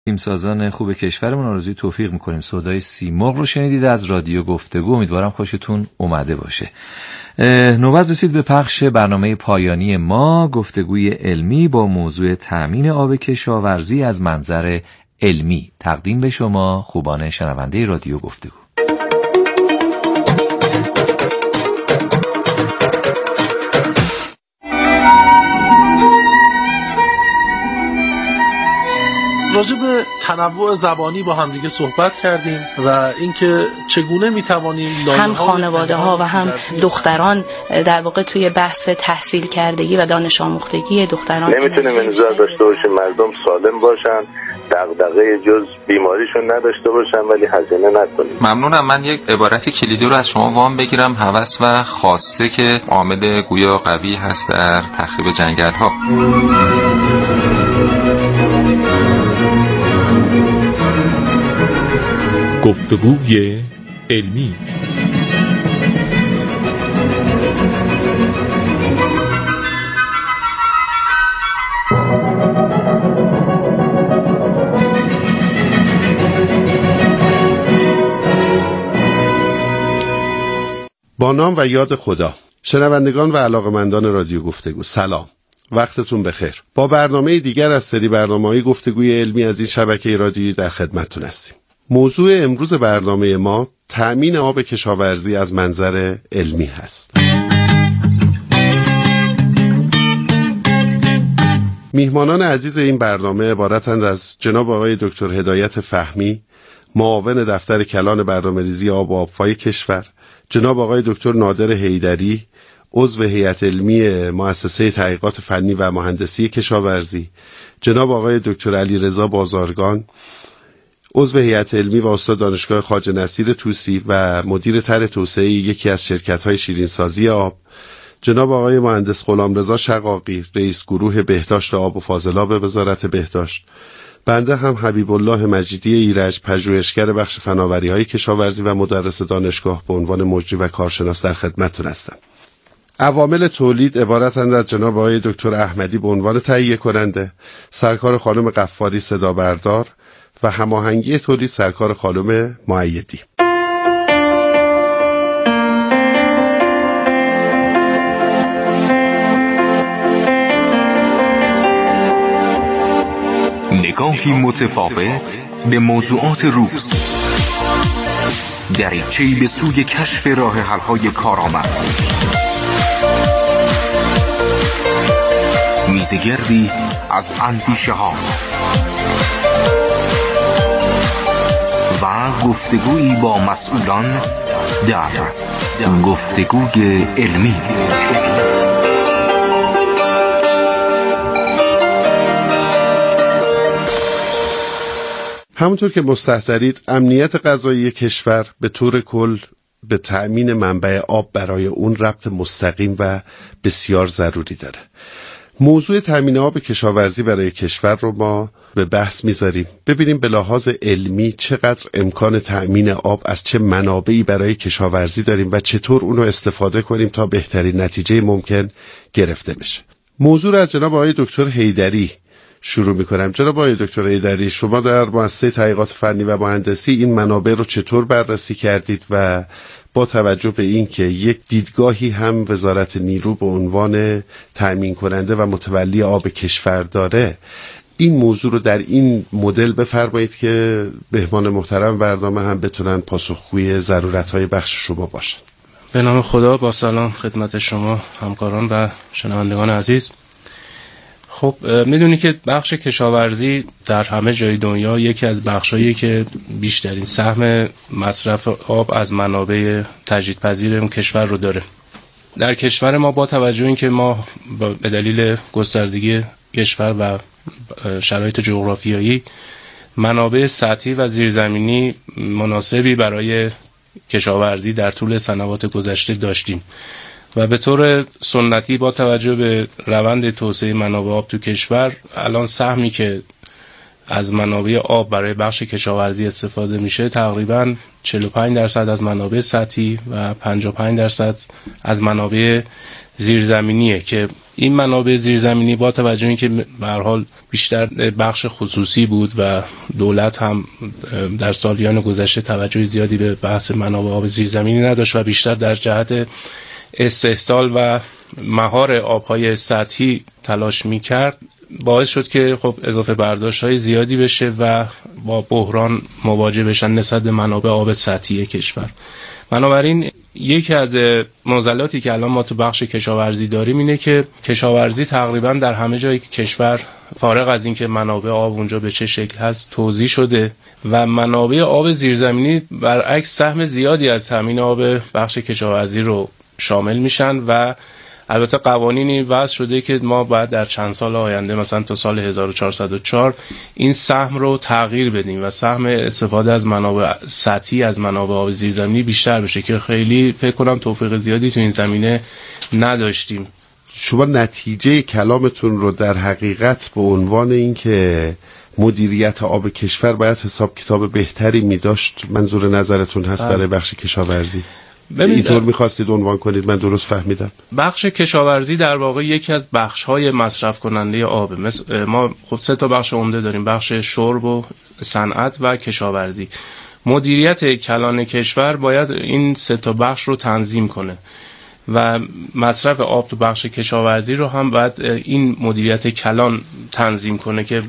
تیمسازان خوب کشورمون آرزوی توفیق میکنیم. صدای سیمرغ رو شنیدید از رادیو گفتگو. امیدوارم خوشتون اومده باشه. نوبت رسید به پخش برنامه پایانی ما، گفتگوی علمی با موضوع تامین آب کشاورزی از منظر علمی. تقدیم به شما خوبان شنونده رادیو گفتگو. راجع به تنوع زبانی با همدیگه صحبت کردیم و اینکه چگونه میتوانیم هم خانواده ها و هم دختران در واقع توی بحث تحصیل کردگی و دانش آموختگی دختران نمیتونیم انتظار داشته باشیم مردم سالم باشن، دغدغه جز بیماریشون نداشته باشن ولی هزینه نکنیم. ممنونم. من یک عبارت کلیدی رو از شما وام بگیرم. هوس و خواسته که عامل گویا قوی هست در تخریب جنگل ها. گفتگوی علمی. با نام و یاد خدا. شنوندگان و علاقه‌مندان رادیو گفتگو، سلام، وقتتون بخیر. با برنامه دیگر از سری برنامه‌های گفتگوی علمی از این شبکه رادیویی در خدمتتون هستیم. موضوع امروز برنامه ما تأمین آب کشاورزی از منظر علمی هست. میهمانان عزیز این برنامه عبارتند از جناب آقای دکتر هدایت فهمی، معاون دفتر کلان برنامه‌ریزی آب و آبفای کشور، جناب آقای دکتر نادر حیدری، عضو هیئت علمی مؤسسه تحقیقات فنی و مهندسی کشاورزی، جناب آقای دکتر علیرضا بازارگان، عضو هیئت علمی و استاد دانشگاه خواجه نصیر طوسی و مدیر طرح توسعه یکی از شرکت‌های شیرینسازی آب، جناب آقای مهندس غلامرضا شقاقی، رئیس گروه بهداشت آب و فاضلاب وزارت بهداشت. بنده هم حبیب الله مجیدی ایرج، پژوهشگر بخش فناوری‌های کشاورزی و مدرس دانشگاه به عنوان مجری و کارشناس در خدمتتون هستم. عوامل تولید عبارتند از جناب آقای دکتر احمدی به عنوان تهیه کننده، سرکار خانم قفاری صدا بردار و هماهنگی تولید سرکار خانم مؤیدی. نگاهی متفاوت به موضوعات روز، دریچه‌ای به سوی کشف راه حل‌های کارآمد، میزگردی از اندیشه ها و گفتگویی با مسئولان در گفتگوی علمی. همونطور که مستحضرید، امنیت غذایی کشور به طور کل به تأمین منبع آب برای اون ربط مستقیم و بسیار ضروری داره. موضوع تأمین آب کشاورزی برای کشور رو ما به بحث میذاریم. ببینیم به لحاظ علمی چقدر امکان تأمین آب از چه منابعی برای کشاورزی داریم و چطور اونو استفاده کنیم تا بهترین نتیجه ممکن گرفته بشه. موضوع رو از جناب آقای دکتر حیدری شروع میکنم. جناب آقای دکتر حیدری، شما در مؤسسه تحقیقات فنی و مهندسی این منابع رو چطور بررسی کردید و با توجه به این که یک دیدگاهی هم وزارت نیرو به عنوان تأمین کننده و متولی آب کشور داره، این موضوع رو در این مدل بفرمایید که مهمان محترم برنامه هم بتونن پاسخگوی ضرورت‌های بخش شما باشن. به نام خدا، با سلام خدمت شما همکاران و شنوندگان عزیز. خب میدونی که بخش کشاورزی در همه جای دنیا یکی از بخشایی که بیشترین سهم مصرف آب از منابع تجدیدپذیر اون کشور رو داره. در کشور ما با توجه این که ما به دلیل گستردگی کشور و شرایط جغرافیایی منابع سطحی و زیرزمینی مناسبی برای کشاورزی در طول سنوات گذشته داشتیم و به طور سنتی با توجه به روند توسعه منابع آب تو کشور، الان سهمی که از منابع آب برای بخش کشاورزی استفاده میشه تقریباً 45% از منابع سطحی و 55% از منابع زیرزمینیه که این منابع زیرزمینی با توجه اینکه به هر حال بیشتر بخش خصوصی بود و دولت هم در سالیان گذشته توجه زیادی به بحث منابع آب زیرزمینی نداشت و بیشتر در جهت استحصال و مهار آبهای سطحی تلاش می‌کرد، باعث شد که خب اضافه برداشت‌های زیادی بشه و با بحران مواجه بشن نسبت به منابع آب سطحی کشور. بنابراین یکی از معضلاتی که الان ما تو بخش کشاورزی داریم اینه که کشاورزی تقریبا در همه جای کشور فارغ از اینکه منابع آب اونجا به چه شکل هست توزیع شده و منابع آب زیرزمینی برعکس سهم زیادی از تامین آب بخش کشاورزی رو شامل میشن و البته قوانینی وضع شده که ما باید در چند سال آینده مثلا تا سال 1404 این سهم رو تغییر بدیم و سهم استفاده از منابع سطحی از منابع آب زیرزمینی بیشتر بشه که خیلی فکر کنم توفیق زیادی تو این زمینه نداشتیم. شما نتیجه کلامتون رو در حقیقت به عنوان این که مدیریت آب کشور باید حساب کتاب بهتری می داشت منظور نظرتون هست برای بخش کشاورزی؟ اینطور می‌خواستید عنوان کنید، من درست فهمیدم؟ بخش کشاورزی در واقع یکی از بخش‌های مصرف کننده آب. ما خب 3 تا بخش عمده داریم: بخش شرب و صنعت و کشاورزی. مدیریت کلان کشور باید این 3 تا بخش رو تنظیم کنه و مصرف آب تو بخش کشاورزی رو هم باید این مدیریت کلان تنظیم کنه که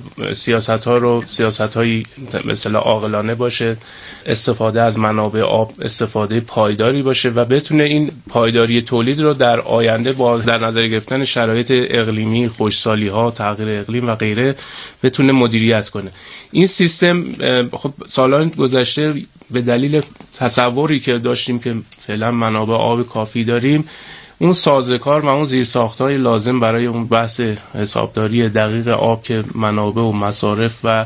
سیاست‌هایی مثلا عاقلانه باشه، استفاده از منابع آب استفاده پایداری باشه و بتونه این پایداری تولید رو در آینده با در نظر گرفتن شرایط اقلیمی، خشکسالی‌ها، تغییر اقلیم و غیره بتونه مدیریت کنه. این سیستم خب سالان گذشته به دلیل تصوری که داشتیم که فعلا منابع آب کافی داریم، اون سازوکار و اون زیرساخت‌های لازم برای اون بحث حسابداری دقیق آب که منابع و مصارف و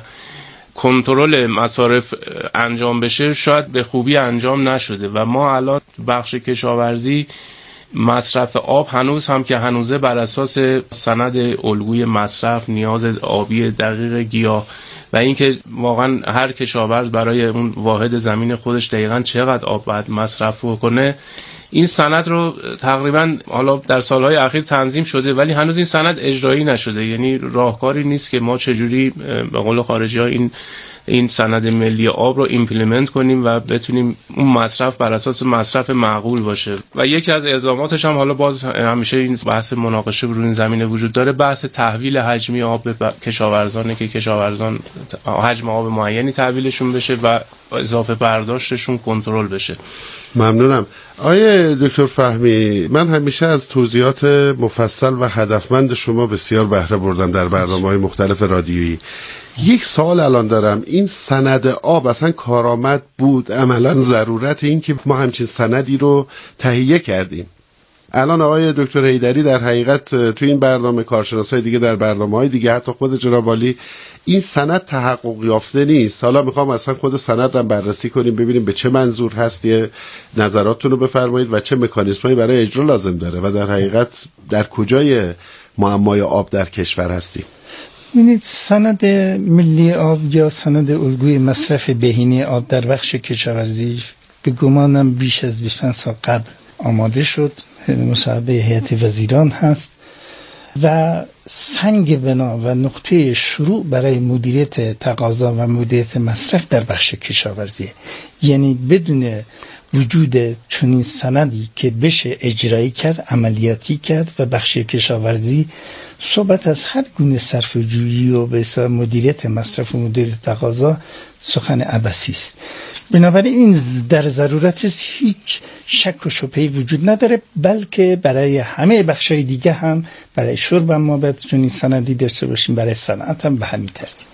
کنترل مصارف انجام بشه شاید به خوبی انجام نشده و ما الان بخش کشاورزی مصرف آب هنوزه بر اساس سند الگوی مصرف، نیاز آبی دقیق گیاه و اینکه واقعا هر کشاورز برای اون واحد زمین خودش دقیقاً چقدر آب باید مصرف کنه، این سند رو تقریباً حالا در سالهای اخیر تنظیم شده ولی هنوز این سند اجرایی نشده. یعنی راهکاری نیست که ما چجوری به قول خارجی‌ها این سند ملی آب رو ایمپلمنت کنیم و بتونیم اون مصرف بر اساس مصرف معقول باشه. و یکی از الزاماتش هم حالا باز همیشه این بحث مناقشه روی این زمینه وجود داره، بحث تحویل حجمی آب به کشاورزانه که کشاورزان حجم آب معینی تحویلشون بشه و اضافه برداشتشون کنترل بشه. ممنونم. آیه دکتر فهمی، من همیشه از توضیحات مفصل و هدفمند شما بسیار بهره بردم در برنامه‌های مختلف رادیویی. یک سوال الان دارم، این سند آب اصلا کارآمد بود؟ عملا ضرورت این که ما همچین سندی رو تهیه کردیم؟ الان آقای دکتر حیدری در حقیقت تو این برنامه، کارشناسای دیگه در برنامه‌های دیگه، حتی خود جناب عالی، این سند تحقق یافته نیست. حالا میخوام اصلا خود سند رو بررسی کنیم ببینیم به چه منظور هست، یه نظراتتون رو بفرمایید و چه مکانیزمایی برای اجرا لازم داره و در حقیقت در کجای معمای آب در کشور هستیم. ببینید، سند ملی آب یا سند الگوی مصرف بهینه آب در بخش کشاورزی به گمانم بیش از 20 سال قبل آماده شد، مصوبه هیئت وزیران هست و سنگ بنا و نقطه شروع برای مدیریت تقاضا و مدیریت مصرف در بخش کشاورزی. یعنی بدون وجود چنین سندی که بشه اجرایی کرد، عملیاتی کرد و بخش کشاورزی صحبت از هر گونه صرف جویی و به اصطلاح مدیریت مصرف و مدیریت تقاضا سخن عبثی است. بنابراین این در ضرورتش هیچ شک و شبهه‌ای وجود نداره، بلکه برای همه بخشای دیگه هم، برای شرب هم ما باید چنین سندی داشته باشیم، برای صنعت هم به همین ترتیب.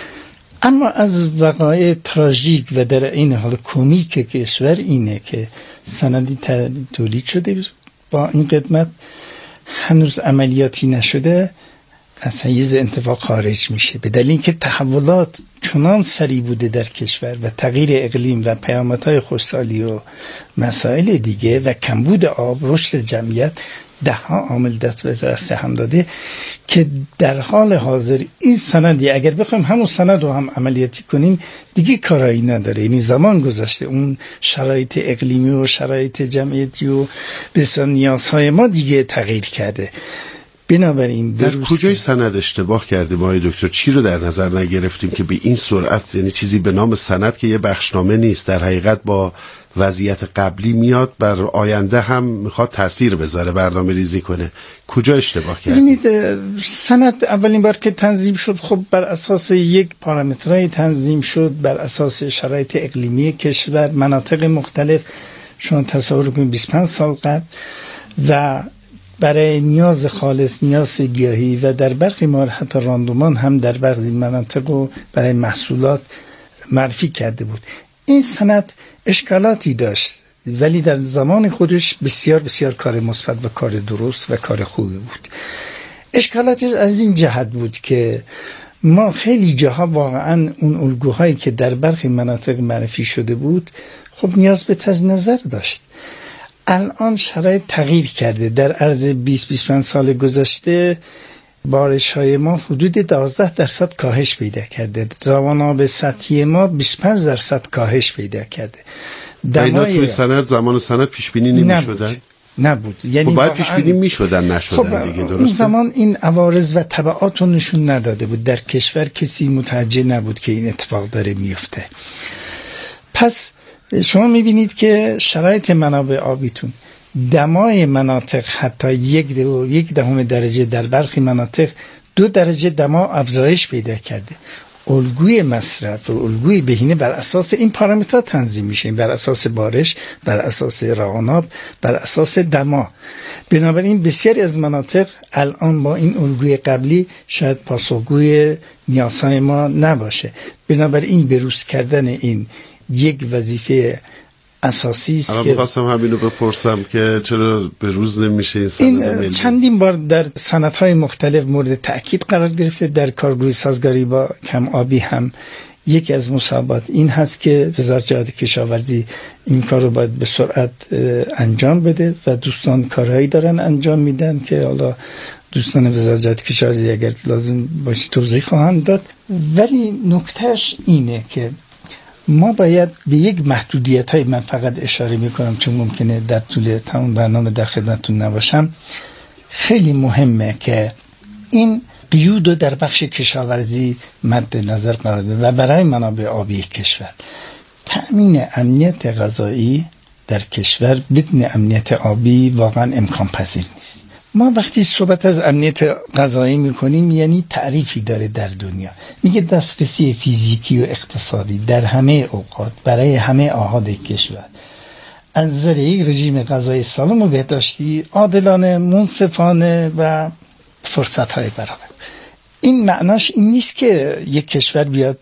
اما از وقایع تراژیک و در این حال کمیک کشور اینه که سندی تولید شده با این قدمت هنوز عملیاتی نشده، از حیز انتفاع خارج میشه به دلیل اینکه تحولات چنان سریع بوده در کشور و تغییر اقلیم و پیامدهای خشکسالی و مسائل دیگه و کمبود آب، رشد جمعیت ده ها عامل دست به دست هم داده که در حال حاضر این سندی اگر بخوایم همون سند رو هم عملیاتی کنیم دیگه کارایی نداره. یعنی زمان گذشته، اون شرایط اقلیمی و شرایط جمعیتی و بسیار نیازهای ما دیگه تغییر کرده. بنابراین در کجای سند اشتباه کردیم آقای دکتر؟ چی رو در نظر نگرفتیم که به این سرعت، یعنی چیزی به نام سند که یه بخشنامه نیست، در حقیقت با وضعیت قبلی میاد، بر آینده هم میخواد تاثیر بذاره، برنامه ریزی کنه. کجا اشتباه کردیم؟ ببینید سند اولین بار که تنظیم شد خب بر اساس یک پارامترهای تنظیم شد، بر اساس شرایط اقلیمی کشور، مناطق مختلف. شما تصور کنید 25 سال قبل و برای نیاز خالص، نیاز گیاهی و در برخی موارد حتی راندمان هم در بعضی مناطق و برای محصولات معرفی کرده بود. این سند اشکالاتی داشت ولی در زمان خودش بسیار بسیار کار مثبت و کار درست و کار خوبی بود. اشکالاتی از این جهت بود که ما خیلی جاها واقعا اون الگوهایی که در برخی مناطق معرفی شده بود خب نیاز به تجدید نظر داشت. الان شرایط تغییر کرده. در عرض 20-25 سال گذشته بارش های ما حدود 12% کاهش پیدا کرده. روان آب سطحی ما 25% کاهش پیدا کرده. اینا توی سند، زمان سند پیش بینی نمی‌شدن؟ نبود. یعنی خب باید پیش بینی می‌شدن، نشدن دیگه، درسته؟ اون زمان این عوارض و تبعات رو نشون نداده بود. در کشور کسی متوجه نبود که این اتفاق داره میفته. پس شما میبینید که شرایط منابع آبیتون، دمای مناطق حتی 1 دهم درجه، در برخی مناطق 2 درجه دما افزایش پیدا کرده. الگوی مصرف و الگوی بهینه بر اساس این پارامترها تنظیم میشه، بر اساس بارش، بر اساس روان آب، بر اساس دما. بنابراین بسیاری از مناطق الان با این الگوی قبلی شاید پاسخگوی نیازهای ما نباشه. بنابراین بروز کردن این یک وظیفه اساسی است که می‌خواستم همینو بپرسم که چرا به روز نمیشه این سند ملی؟ چندین بار در سندهای مختلف مورد تأکید قرار گرفته. در کارگروه سازگاری با کم آبی هم یکی از مصوبات این هست که وزارت جهاد کشاورزی این کار رو باید به سرعت انجام بده و دوستان کارهایی دارن انجام میدن که حالا دوستان وزارت جهاد کشاورزی اگر لازم باشه توضیح خواهند داد. ولی نکتهش اینه که ما باید به یک محدودیت های، من فقط اشاره میکنم چون ممکنه در طول تمام برنامه در خدمتتون نباشم، خیلی مهمه که این قیود رو در بخش کشاورزی مد نظر قرار بده و برای منابع آبی کشور. تأمین امنیت غذایی در کشور بدون امنیت آبی واقعا امکان پذیر نیست. ما وقتی صحبت از امنیت غذایی میکنیم یعنی تعریفی داره در دنیا، میگه دسترسی فیزیکی و اقتصادی در همه اوقات برای همه آحاد کشور از نظر یک رژیم غذایی سالم و بهداشتی، عادلانه، منصفانه و فرصت‌های برابر. این معناش این نیست که یک کشور بیاد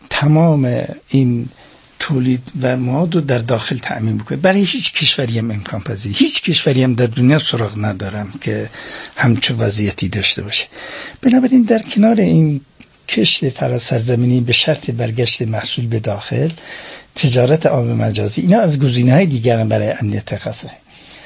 تمام این تولید و مواد رو در داخل تأمین بکنه. برای هیچ کشوری هم امکان پذیر، هیچ کشوری هم در دنیا سراغ ندارم که همچون وضعیتی داشته باشه. بنابراین در کنار این کشت فراسرزمینی به شرط برگشت محصول به داخل، تجارت آب مجازی، اینا از گزینه‌های دیگر برای امنیت غذایی.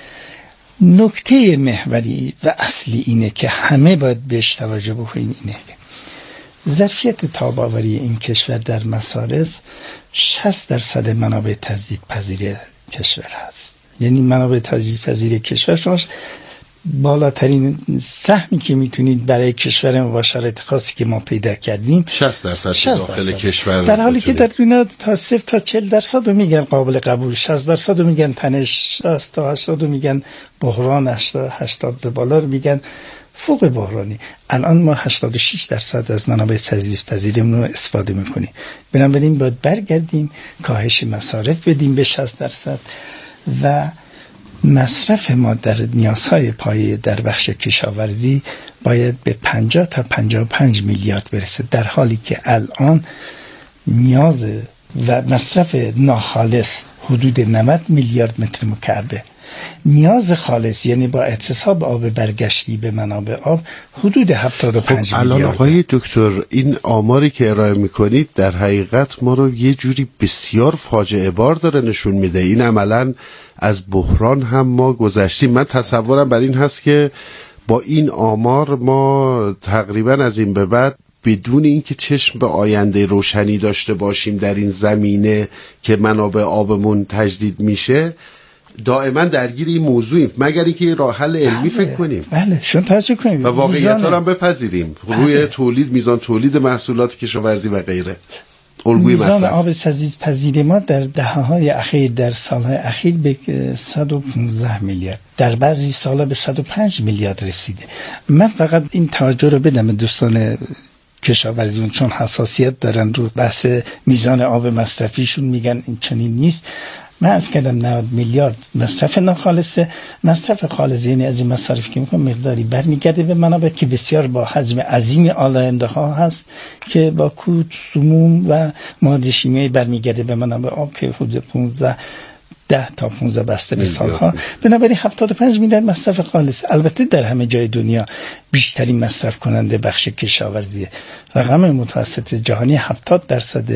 نکته محوری و اصلی اینه که همه باید بهش توجه بکنیم، اینه ظرفیت تاب‌آوری این کشور در مصارف 60% منابع تجدیدپذیر کشور هست. یعنی منابع تجدیدپذیر کشور شما بالاترین سهمی که میتونید برای کشور ما با شرایط خاصی که ما پیدا کردیم 60% داخل کشور، در حالی که در دنیا تا 0 تا 40% رو میگن قابل قبول، 60% رو میگن تنش، 60 تا 80 رو میگن بحران، 80 به بالا رو میگن فوق بحرانی. الان ما 86% از منابع تجدیدپذیرمون رو استفاده میکنیم. بنابراین باید برگردیم کاهش مصارف بدیم به 60% و مصرف ما در نیازهای پایه در بخش کشاورزی باید به 50 تا 55 میلیارد برسه، در حالی که الان نیاز و مصرف ناخالص حدود 90 میلیارد متر مکعبه. نیاز خالص یعنی با اعتصاب آب برگشتی به منابع آب حدود 75 میلیارد. الان آقای دکتر این آماری که ارائه میکنید در حقیقت ما رو یه جوری بسیار فاجعه بار داره نشون میده. این عملاً از بحران هم ما گذشتیم. من تصورم بر این هست که با این آمار ما تقریبا از این به بعد بدون اینکه چشم به آینده روشنی داشته باشیم در این زمینه که منابع آبمون تجدید میشه دائما درگیر این موضوعیم، مگر اینکه راه حل علمی فکر کنیم. بله شون توجه کنیم و واقعیت رو هم بپذیریم. روی تولید، میزان تولید محصولات کشاورزی و غیره، الگوی مصرف. میزان آب تجدیدپذیر ما در دهه‌های اخیر، در سالهای اخیر به 115 میلیارد، در بعضی سالها به 105 میلیارد رسیده. من فقط این توجه رو بدم دوستان کشاورزیون، چون حساسیت دارن رو بحث میزان آب مصرفیشون، میگن این چنین نیست. من از کردم 90 میلیارد مصرف ناخالصه. مصرف خالص یعنی از این مصارف که میکنم مقداری برمیگرده به منابع که بسیار با حجم عظیم آلاینده ها هست که با کود، سموم و مواد شیمیایی برمیگرده به منابع آب که حدود 10 تا 15 بسته به سالها. بنابراین 75 میلیارد مصرف خالص. البته در همه جای دنیا بیشترین مصرف کننده بخش کشاورزیه. رقم متوسط جهانی 70%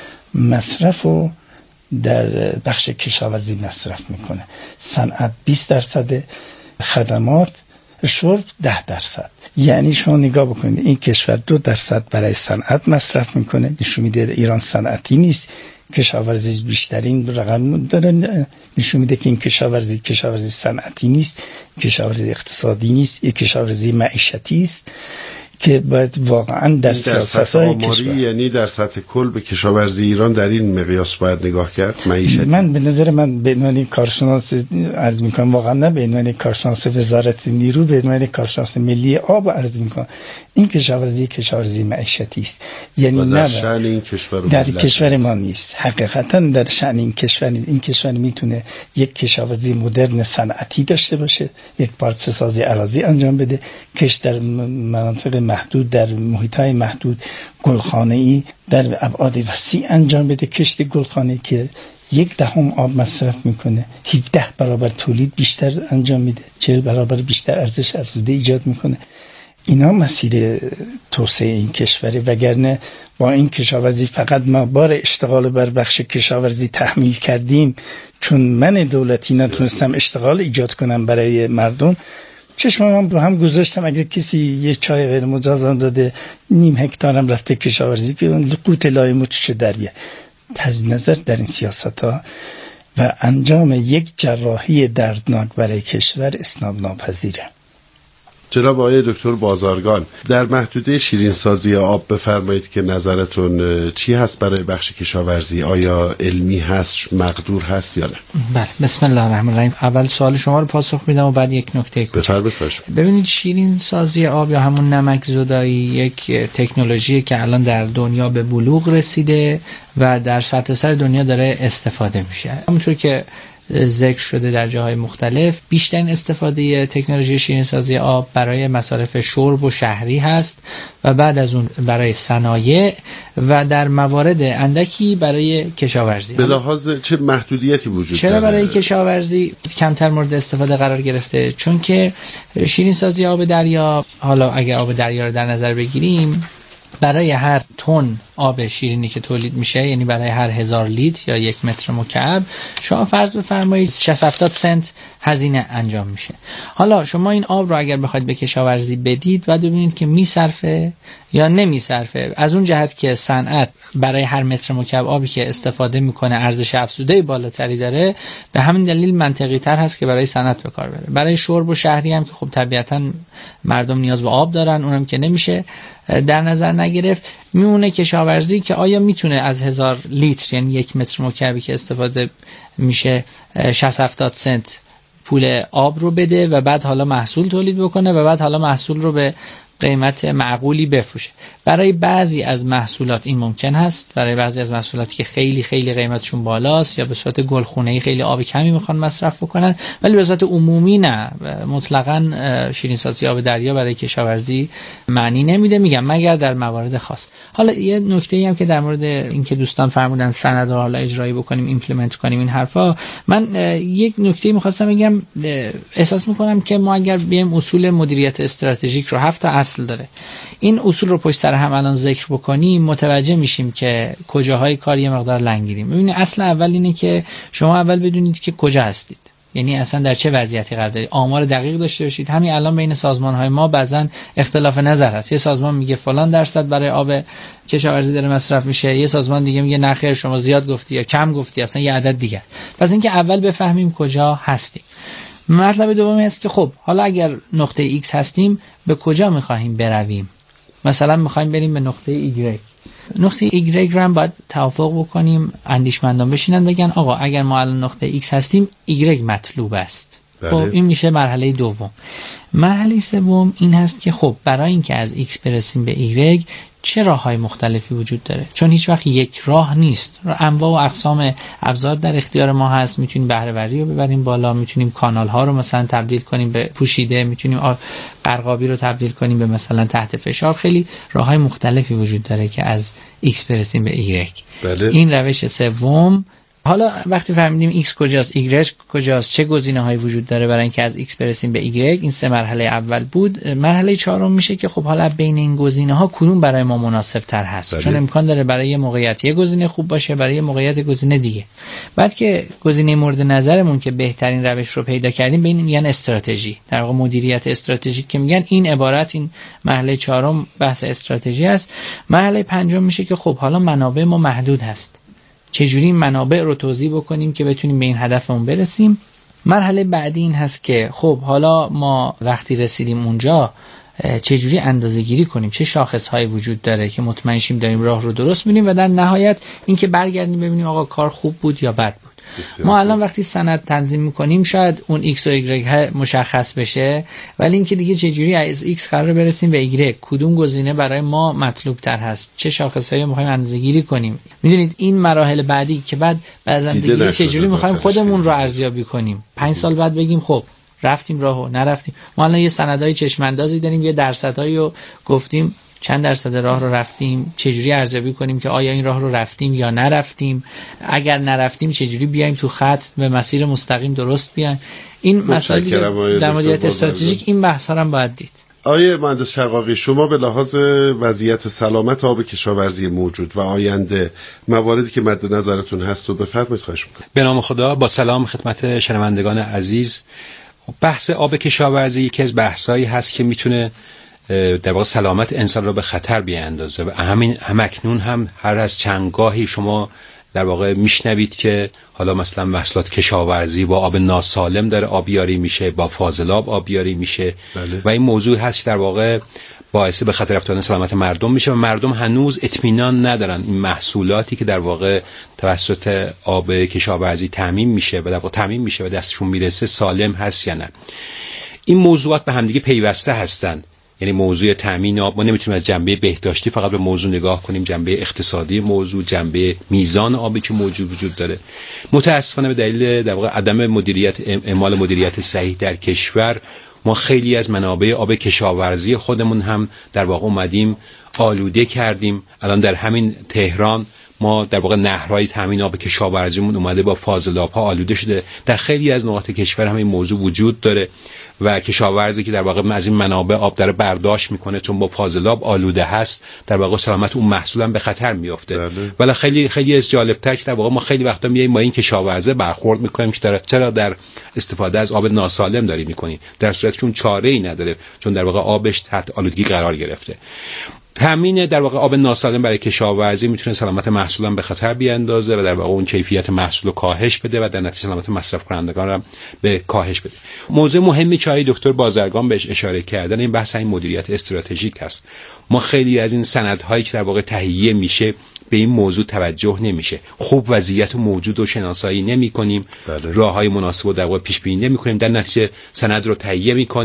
مصرف و در بخش کشاورزی مصرف میکنه. صنعت 20%، خدمات شرب 10%. یعنی شما نگاه بکنید این کشور 2% برای صنعت مصرف میکنه، نشون میده ایران صنعتی نیست. کشاورزی بیشترین رقم داره، نشون میده که این کشاورزی صنعتی نیست، کشاورزی اقتصادی نیست، یک کشاورزی معیشتی است که باید واقعا در سیاست‌های کشور، یعنی در سطح کل به کشاورزی ایران در این مقیاس باید نگاه کرد. معیشتی من به نظر من به عنوان کارشناس عرض میکنم، واقعا نه به عنوان کارشناس وزارت نیرو، به عنوان کارشناس ملی آب عرض میکنم، این کشاورزی معیشتی است. یعنی در شأن این کشور در کشور ما نیست. حقیقتا در شأن این کشور میتونه یک کشاورزی مدرن صنعتی داشته باشه، یک پارچه سازی اراضی انجام بده، کش در مناطق محدود، در محیط‌های محدود، گلخانه‌ای در ابعاد وسیع انجام بده، کشت گلخانه‌ای که 1/10 آب مصرف میکنه، 17 برابر تولید بیشتر انجام میده، 40 برابر بیشتر ارزش افزوده ایجاد میکنه. اینا مسیر توسعه این کشوره. وگرنه با این کشاورزی فقط ما بار اشتغال بر بخش کشاورزی تحمیل کردیم، چون من دولتی نتونستم اشتغال ایجاد کنم برای مردم، چشمم با هم گذاشتم. اگر کسی یه چای غیر مجازم داده 0.5 هکتارم رفته کشاورزی که قوت لایموتش در بیه. تجدید نظر در این سیاست ها و انجام یک جراحی دردناک برای کشور اسناد ناپذیره. جناب آقای دکتر بازارگان، در محدوده شیرینسازی آب بفرمایید که نظرتون چی هست برای بخش کشاورزی؟ آیا علمی هست، مقدور هست یا نه؟ بله، بسم الله الرحمن الرحیم. اول سوال شما رو پاسخ میدم و بعد یک نکته بفرمایید. ببینید، شیرینسازی آب یا همون نمک زدایی یک تکنولوژی که الان در دنیا به بلوغ رسیده و در سرتاسر دنیا داره استفاده میشه. همونطور که ذکر شده در جاهای مختلف، بیشترین استفاده تکنولوژی شیرینسازی آب برای مصارف شرب و شهری هست و بعد از اون برای صنایع و در موارد اندکی برای کشاورزی. به لحاظ چه محدودیتی وجود داره؟ چرا برای کشاورزی کمتر مورد استفاده قرار گرفته؟ چون که شیرینسازی آب دریا، حالا اگر آب دریا رو در نظر بگیریم، برای هر تن آب شیرینی که تولید میشه، یعنی برای هر 1000 لیتر یا 1 متر مکعب، شما فرض بفرمایید 60-70 سنت هزینه انجام میشه. حالا شما این آب رو اگر بخواید به کشاورزی بدید و ببینید که میصرفه یا نمیصرفه، از اون جهت که صنعت برای هر متر مکعب آبی که استفاده میکنه ارزش افزوده بالاتری داره، به همین دلیل منطقی تر هست که برای صنعت به کار بره. برای شرب و شهری هم که خب طبیعتا مردم نیاز به آب دارن، اونم که نمیشه در نظر نگرفت. میونه کشاورزی که آیا میتونه از 1000 لیتر یعنی 1 متر مکعبی که استفاده میشه 60-70 سنت پول آب رو بده و بعد حالا محصول تولید بکنه و بعد حالا محصول رو به قیمت معقولی بفروشه. برای بعضی از محصولات این ممکن هست، برای بعضی از محصولاتی که خیلی خیلی قیمتشون بالاست یا به صورت گلخونه‌ای خیلی آب کمی میخوان مصرف بکنن، ولی به صورت عمومی نه، مطلقاً شیرین‌سازی آب دریا برای کشاورزی معنی نمیده، میگم مگر در موارد خاص. حالا یه نکته‌ای هم که در مورد اینکه دوستان فرمودن سند رو حالا اجرایی بکنیم، ایمپلمنت کنیم این حرفا، من یک نکته می‌خواستم بگم. احساس می‌کنم که ما اگر بیایم اصول مدیریت استراتژیک رو 7 تا اصل داره، این اصول رو پشت سر هم الان ذکر بکنیم، متوجه میشیم که کجاهای کار یه مقدار لنگیریم. ببینید اصل اول اینه که شما اول بدونید که کجا هستید، یعنی اصلا در چه وضعیتی قرار دارید، آمار دقیق داشته باشید. همین الان بین سازمان‌های ما بعضن اختلاف نظر هست، یه سازمان میگه فلان درصد برای آب کشاورزی داره مصرف میشه، یه سازمان دیگه میگه نه خیر شما زیاد گفتی یا کم گفتی، اصلا یه عدد دیگه. پس اینکه اول بفهمیم کجا هستیم. مطلب دومی هست که خب حالا اگر نقطه X هستیم به کجا می‌خواهیم برویم؟ مثلا می‌خوایم بریم به نقطه Y. نقطه Y رو هم باید توافق بکنیم، اندیشمندان بشینن بگن آقا اگر ما الان نقطه X هستیم Y مطلوب است. خب این میشه مرحله دوم. مرحله سوم این هست که خب برای اینکه از X برسیم به Y چه راه‌های مختلفی وجود داره، چون هیچ وقت یک راه نیست. انواع و اقسام ابزار در اختیار ما هست، میتونیم بهره‌وری رو ببریم بالا، میتونیم کانال‌ها رو مثلا تبدیل کنیم به پوشیده، میتونیم قرقابی رو تبدیل کنیم به مثلا تحت فشار. خیلی راه‌های مختلفی وجود داره که از X برسیم به Y. بله. این روش سوم. حالا وقتی فهمیدیم X کجاست، Y کجاست، چه گزینه‌هایی وجود داره برای اینکه از X برسیم به Y، این 3 مرحله اول بود. مرحله چهارم میشه که خب حالا بین این گزینه‌ها کدوم برای ما مناسب‌تر هست. چون امکان داره برای یه موقعیت یه گزینه خوب باشه، برای یه موقعیت گزینه دیگه. بعد که گزینه مورد نظرمون که بهترین روش رو پیدا کردیم، به این میگن استراتژی، در واقع مدیریت استراتژیک که میگن. این عبارت، این مرحله چهارم بحث استراتژی است. مرحله پنجم میشه که خب حالا منابع ما محدود هست، چجوری منابع رو توزیع بکنیم که بتونیم به این هدفمون برسیم. مرحله بعدی این هست که خب حالا ما وقتی رسیدیم اونجا چجوری اندازه‌گیری کنیم، چه شاخص‌هایی وجود داره که مطمئن شیم داریم راه رو درست میریم، و در نهایت اینکه برگردیم ببینیم آقا کار خوب بود یا بد بود. ما الان وقتی سند تنظیم میکنیم شاید اون X و Y مشخص بشه، ولی اینکه دیگه چجوری از X قرار برسیم به Y، کدوم گزینه برای ما مطلوب تر هست، چه شاخصایی میخوایم اندازه‌گیری کنیم. میدونید این مراحل بعدی که بعد بازندگی چجوری میخوایم خودمون رو ارزیابی کنیم، 5 سال بعد بگیم خب رفتیم راهو نرفتیم. ما الان یه سندای چشم‌اندازی داریم، یه درصدایی رو گفتیم، چند درصد راه رو رفتیم، چجوری ارزیابی کنیم که آیا این راه رو رفتیم یا نرفتیم، اگر نرفتیم چجوری بیایم تو خط به مسیر مستقیم درست بیایم. این مسائل در مدیریت استراتژیک این بحث‌ها هم باید دید. آیه مهندس شقاقی، شما به لحاظ وضعیت سلامت آب کشاورزی موجود و آینده مواردی که مد نظرتون هست رو بفرمایید خواهش می‌کنم. به نام خدا، با سلام خدمت شنوندگان عزیز. بحث آب کشاورزی یکی از بحثایی هست که میتونه در واقع سلامت انسان را به خطر بیاندازه و همکنون هم هر از چندگاهی شما در واقع میشنوید که حالا مثلا محصولات کشاورزی با آب ناسالم داره آبیاری میشه، با فاضلاب آبیاری میشه. بله. و این موضوع هست که در واقع باعث به خطر افتادن سلامت مردم میشه و مردم هنوز اطمینان ندارن این محصولاتی که در واقع توسط آب کشاورزی تامین میشه و دستشون میرسه سالم هست یا نه. این موضوعات به همدیگه پیوسته هستند. یعنی موضوع تامین آب، ما نمیتونیم از جنبه بهداشتی فقط به موضوع نگاه کنیم، جنبه اقتصادی موضوع، جنبه میزان آبی که وجود داره. متاسفانه به دلیل در واقع عدم مدیریت، اعمال مدیریت صحیح در کشور، ما خیلی از منابع آب کشاورزی خودمون هم در واقع اومدیم آلوده کردیم. الان در همین تهران ما در واقع نهرهای تامین آب کشاورزیمون اومده با فاضلاب‌ها آلوده شده. در خیلی از نقاط کشور هم این موضوع وجود داره و کشاورزی که در واقع از این منابع آب داره برداشت میکنه چون با فاضلاب آلوده هست، در واقع سلامت اون محصول هم به خطر میفته. ولی خیلی از جالب‌تر که در واقع ما خیلی وقتا میایم با این کشاورزه برخورد میکنیم که چرا در استفاده از آب ناسالم داری میکنی، در صورتی که اون چاره‌ای نداره، چون در واقع آبش تحت آلودگی قرار گرفته. همین در واقع آب ناسالم برای کشاورزی میتونه سلامت محصولم به خطر بیاندازه و در واقع اون کیفیت محصول رو کاهش بده و در نتیجه سلامت مصرف کنندگان رو به کاهش بده. موضوع مهمی که آقای دکتر بازرگان بهش اشاره کردن این بحث این مدیریت استراتژیک هست. ما خیلی از این سندهایی که در واقع تهیه میشه به این موضوع توجه نمیشه. خوب وضعیت موجود رو شناسایی نمی‌کنیم، راه‌های مناسب رو در واقع پیش بینی نمی‌کنیم، در نتیجه سند رو تهیه می‌کنیم،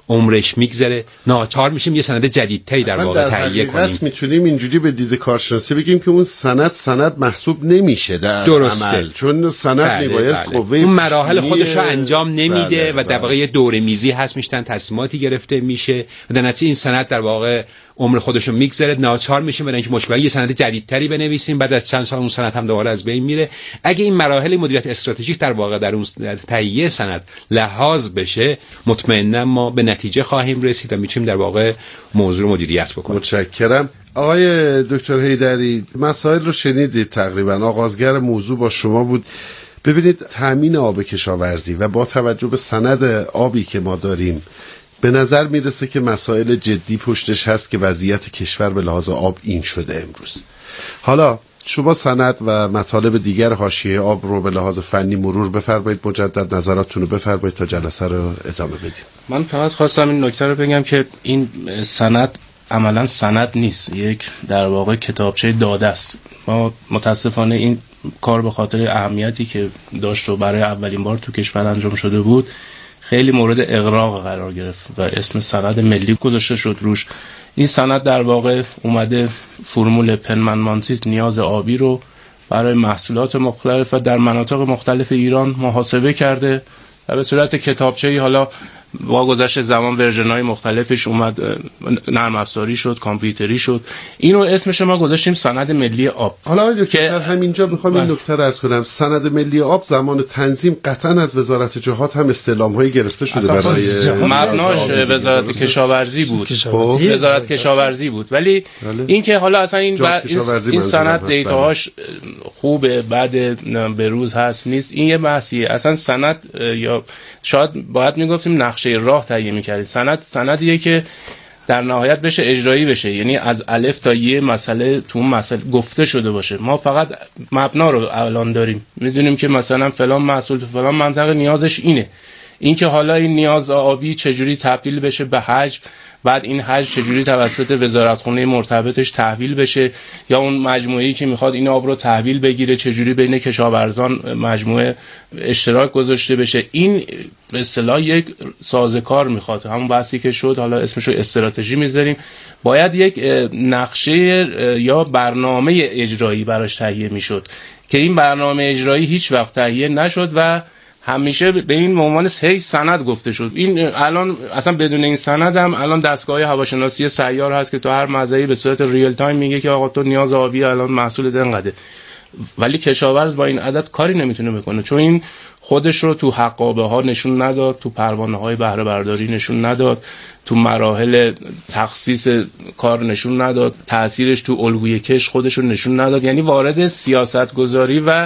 عمرش میگذره ناچار میشیم یه سند جدیدتری در واقع تهیه کنیم. میتونیم اینجوری به دید کارشناسی بگیم که اون سند محسوب نمیشه در درسته. عمل، چون سند میبایست قوه اون مراحل خودش رو انجام نمیده و در واقع یه دوره میزی هست، میشتن تصمیماتی گرفته میشه و در نتیجه این سند در واقع عمر خودش رو میگذره، ناچار میشیم برای اینکه مشکل یه سند جدیدتری بنویسیم، بعد از چند سال اون سند هم دوباره از بین میره. اگه این مراحل مدیریت استراتژیک در واقع در اون تهیه سند لحاظ بشه، مطمئنا ما به نتیجه خواهیم رسید و میتونیم در واقع موضوع رو مدیریت بکنیم. متشکرم. آقای دکتر حیدری، مسائل رو شنیدید، تقریبا آغازگر موضوع با شما بود. ببینید، تامین آب کشاورزی و با توجه به سند آبی که ما داریم، به نظر میرسه که مسائل جدی پشتش هست که وضعیت کشور به لحاظ آب این شده امروز. حالا شما سند و مطالب دیگر حاشیه آب رو به لحاظ فنی مرور بفرمایید، مجدد نظراتتون رو بفرمایید تا جلسه رو ادامه بدیم. من فقط خواستم این نکته رو بگم که این سند عملا سند نیست، یک در واقع کتابچه داده است. ما متاسفانه این کار به خاطر اهمیتی که داشت و برای اولین بار تو کشور انجام شده بود خیلی مورد اغراق قرار گرفت و اسم سند ملی گذاشته شد روش. این سند در واقع اومده فرمول پنمنمانتیس نیاز آبی رو برای محصولات مختلف و در مناطق مختلف ایران محاسبه کرده و به صورت کتابچه‌ای، حالا با گذشت زمان ورژن‌های مختلفش اومد، نرم افزاری شد، کامپیوتری شد. اینو اسمش ما گذاشتیم سند ملی آب. حالا که در همینجا میخوام این نکته رو عرض کنم، سند ملی آب زمان تنظیم قطعا از وزارت جهات هم استعلام‌هایی گرفته شده برای مبناش وزارت کشاورزی بود. وزارت کشاورزی بود، ولی این که حالا اصلا این سند دیتاهاش خوبه بعد به روز هست نیست، این یه بحثیه. اصلا سند یا شاید باید میگفتیم نقشه راه تهیه می‌کردید. سندیه که در نهایت بشه اجرایی بشه، یعنی از الف تا یه مسئله تو اون مسئله گفته شده باشه. ما فقط مبنا رو الان داریم، میدونیم که مثلا فلان محصول تو فلان منطقه نیازش اینه، این که حالا این نیاز آبی چجوری تبدیل بشه به حجم، بعد این حجم چجوری توسط وزارتخونه مرتبطش تحویل بشه، یا اون مجموعه‌ای که میخواد این آب رو تحویل بگیره چجوری بین کشاورزان مجموعه اشتراک گذاشته بشه. این به اصطلاح یک سازوکار میخواد، همون بحثی که شد حالا اسمشو استراتژی میذاریم. باید یک نقشه یا برنامه اجرایی براش تهیه میشد که این برنامه اجرایی هیچ وقت تهیه نشد و همیشه به این عنوان سند گفته شد. این الان اصلا بدون این سند هم الان دستگاه هواشناسی سیار هست که تو هر مزرعه‌ای به صورت ریل تایم میگه که آقا تو نیاز آبی الان محصول اینقدره، ولی کشاورز با این عدد کاری نمیتونه بکنه، چون این خودش رو تو حقابه ها نشون نداد، تو پروانه های بهره برداری نشون نداد، تو مراحل تخصیص کار نشون نداد، تأثیرش تو الگوی کش خودش رو نشون نداد. یعنی وارد سیاست گذاری و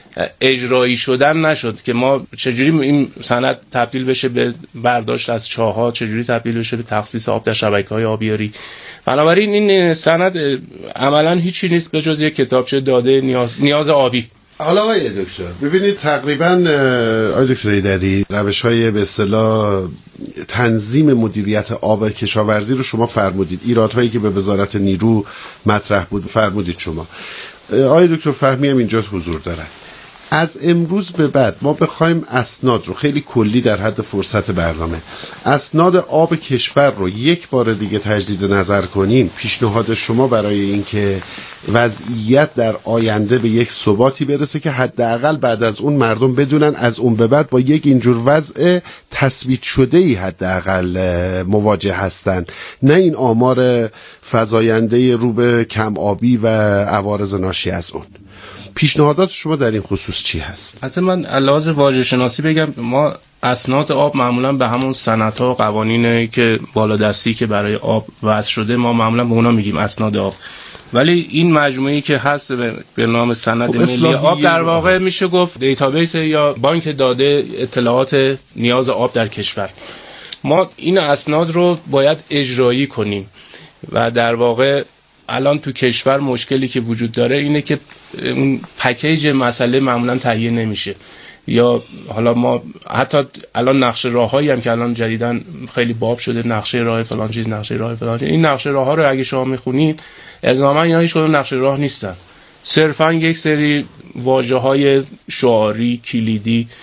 اجرایی شدن نشد که ما چجوری این سند تبدیل بشه به برداشت از چاه‌ها، چجوری تبدیل بشه به تخصیص آب در شبکه‌های آبیاری. بنابراین این سند عملاً هیچی نیست به جز یک کتابچه داده نیاز آبی. حالا آقای دکتر ببینید، تقریبا آقای دکتر حیدری روش‌های به اصطلاح تنظیم مدیریت آب کشاورزی رو شما فرمودید، ایرادهایی که به وزارت نیرو مطرح بود فرمودید شما. آقای دکتر فهمی هم اینجا حضور دارن. از امروز به بعد ما بخوایم اسناد رو خیلی کلی در حد فرصت برنامه، اسناد آب کشور رو یک بار دیگه تجدید نظر کنیم، پیشنهاد شما برای اینکه وضعیت در آینده به یک ثباتی برسه که حداقل بعد از اون مردم بدونن از اون به بعد با یک اینجور وضع تثبیت شده‌ای حداقل مواجه هستن، نه این آمار فزاینده رو به کم آبی و عوارض ناشی از اون. پیشنهادات شما در این خصوص چی هست؟ حتی من علاوه واژه شناسی بگم، ما اسناد آب معمولا به همون سندها و قوانینی که بالادستی که برای آب وضع شده ما معمولا به اونا میگیم اسناد آب، ولی این مجموعه‌ای که هست به نام سند ملی آب در واقع میشه گفت دیتابیس یا بانک داده اطلاعات نیاز آب در کشور. ما این اسناد رو باید اجرایی کنیم و در واقع الان تو کشور مشکلی که وجود داره اینه که اون پکیج مسئله معمولا تهیه نمیشه، یا حالا ما حتی الان نقشه راههایی هم که الان جدیدن خیلی باب شده، نقشه راه فلان چیز، نقشه راه فلان چیز، این نقشه راهها رو اگه شما میخونید الزاما اینا هیچ کدوم نقشه راه نیستن، صرفا یک سری واژه‌های شعاری کلیدی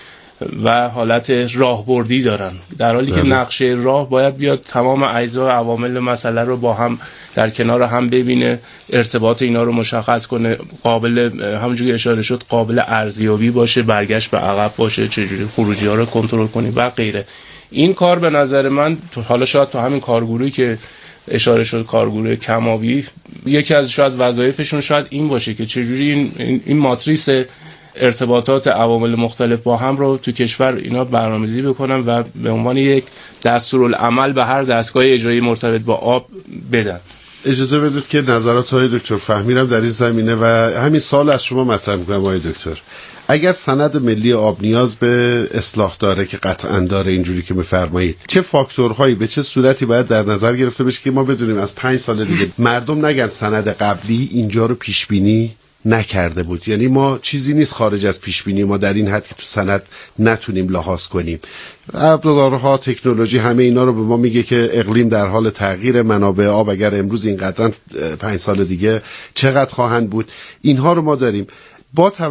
و حالت راهبردی دارن، در حالی که نقشه راه باید بیاد تمام اجزا و عوامل مسئله رو با هم در کنار هم ببینه، ارتباط اینا رو مشخص کنه، قابل همونجوری اشاره شد قابل ارزیابی باشه، برگشت به عقب باشه، چجوری خروجی ها رو کنترل کنیم و غیره. این کار به نظر من حالا شاید تو همین کارگروهی که اشاره شد، کارگروه کمابی، یکی از شاید وظایفشون شاید این باشه که چجوری این ماتریس ارتباطات عوامل مختلف با هم رو تو کشور اینا برنامه‌ریزی بکنن و به عنوان یک دستورالعمل به هر دستگاه اجرایی مرتبط با آب بدن. اجازه بدید که نظرات های دکتر فهمی رو در این زمینه و همین سال از شما مطرح می‌کنم آقای دکتر. اگر سند ملی آب نیاز به اصلاح داره که قطعاً داره اینجوری که می‌فرمایید، چه فاکتورهایی به چه صورتی باید در نظر گرفته بشه که ما بدونیم از 5 سال دیگه مردم نگن سند قبلی اینجا رو پیش بینی نکرده بود؟ یعنی ما چیزی نیست خارج از پیش بینی ما در این حد که تو سند نتونیم لحاظ کنیم. ابزارها، تکنولوژی، همه اینا رو به ما میگه که اقلیم در حال تغییر، منابع آب اگر امروز اینقدرن 5 سال دیگه چقدر خواهند بود. اینها رو ما داریم. با